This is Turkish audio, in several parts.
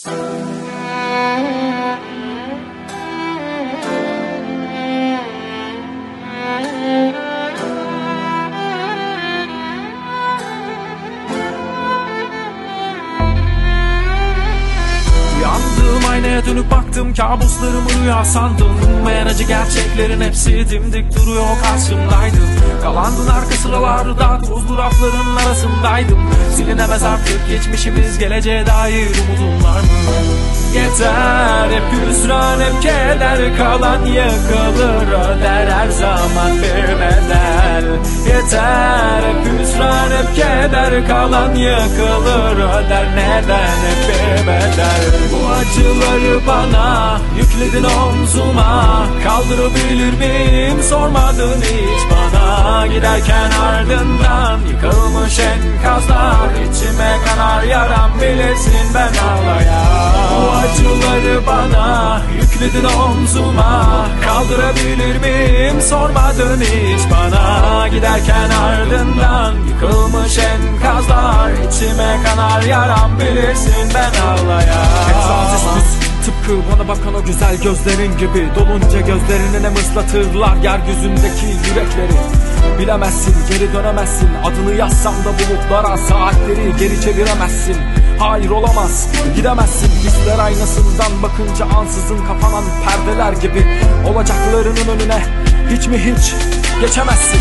Aynaya dönüp baktım, kabuslarımı rüya sandım. Meğer acı gerçeklerin hepsi dimdik duruyor karşımdaydı. Kalandın arka sıralarda, tozlu rafların arasındaydım. Silinemez artık geçmişimiz, geleceğe dair umudun var mı? Yeter, hep hüsran hep keder, kalan yıkılır öder her zaman bir bedel. Yeter, hep hüsran hep keder, kalan yıkılır öder neden hep bir bedel. Bu acıları bana yükledin omzuma, kaldırabilir miyim sormadın hiç bana. Giderken ardından yıkılmış enkazlar, içime kanar yaram bilirsin ben ağlayan. Bu acıları bana yükledin omzuma, kaldırabilir miyim sormadın hiç bana. Giderken ardından yıkılmış enkazlar, içime kanar yaram bilirsin ben ağlayan. Tıpkı bana bakan o güzel gözlerin gibi, dolunca gözlerini nem ıslatırlar yeryüzündeki yürekleri. Bilemezsin, geri dönemezsin, adını yazsam da bulutlara, saatleri geri çeviremezsin. Hayır olamaz, gidemezsin. Hisler aynasından bakınca ansızın kapanan perdeler gibi, olacaklarının önüne hiç mi hiç geçemezsin.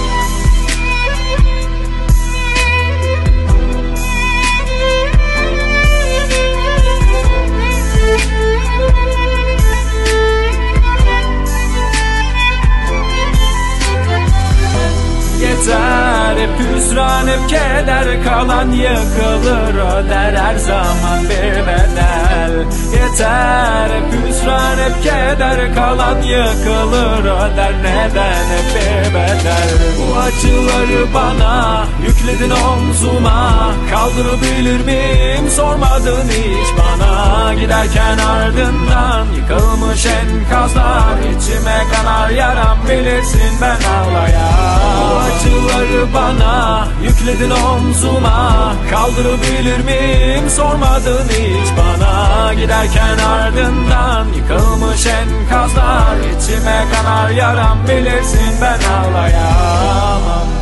Yeter, hep hüsran hep keder, kalan yıkılır öder her zaman bir bedel. Yeter, hep hüsran hep keder, kalan yıkılır öder neden hep bir bedel. Bu acıları bana yükledin omzuma, kaldırabilir miyim sormadın hiç bana. Giderken ardından yıkılmış enkazlar, içime kanar yaram bilirsin ben ağlayan. Bu acıları bana yükledin omzuma, kaldırabilir miyim sormadın hiç bana. Giderken ardından yıkılmış enkazlar, içime kanar yaram bilirsin ben ağlayamam.